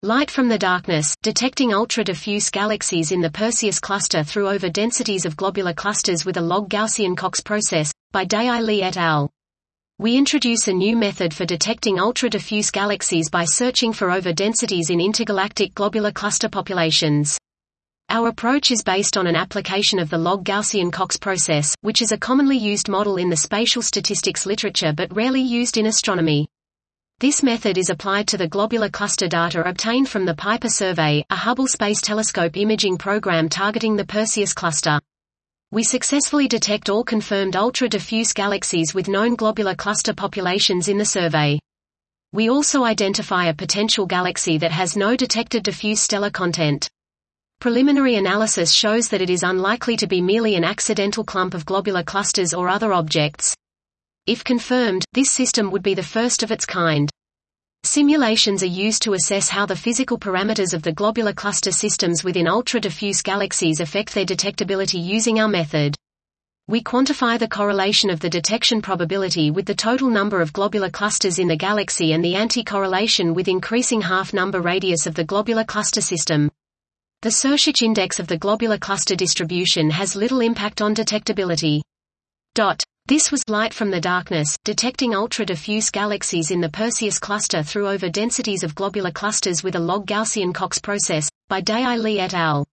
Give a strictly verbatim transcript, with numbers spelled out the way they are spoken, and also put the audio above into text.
Light from the darkness, detecting ultra-diffuse galaxies in the Perseus cluster through over densities of globular clusters with a log Gaussian Cox process, by Dai Li et al. We introduce a new method for detecting ultra-diffuse galaxies by searching for over densities in intergalactic globular cluster populations. Our approach is based on an application of the log Gaussian Cox process, which is a commonly used model in the spatial statistics literature but rarely used in astronomy. This method is applied to the globular cluster data obtained from the Piper survey, a Hubble Space Telescope imaging program targeting the Perseus cluster. We successfully detect all confirmed ultra-diffuse galaxies with known globular cluster populations in the survey. We also identify a potential galaxy that has no detected diffuse stellar content. Preliminary analysis shows that it is unlikely to be merely an accidental clump of globular clusters or other objects. If confirmed, this system would be the first of its kind. Simulations are used to assess how the physical parameters of the globular cluster systems within ultra-diffuse galaxies affect their detectability using our method. We quantify the correlation of the detection probability with the total number of globular clusters in the galaxy and the anti-correlation with increasing half-number radius of the globular cluster system. The Sirchich index of the globular cluster distribution has little impact on detectability. Dot. This was Light from the Darkness, detecting ultra-diffuse galaxies in the Perseus cluster through over densities of globular clusters with a log Gaussian Cox process, by Dai Li et al.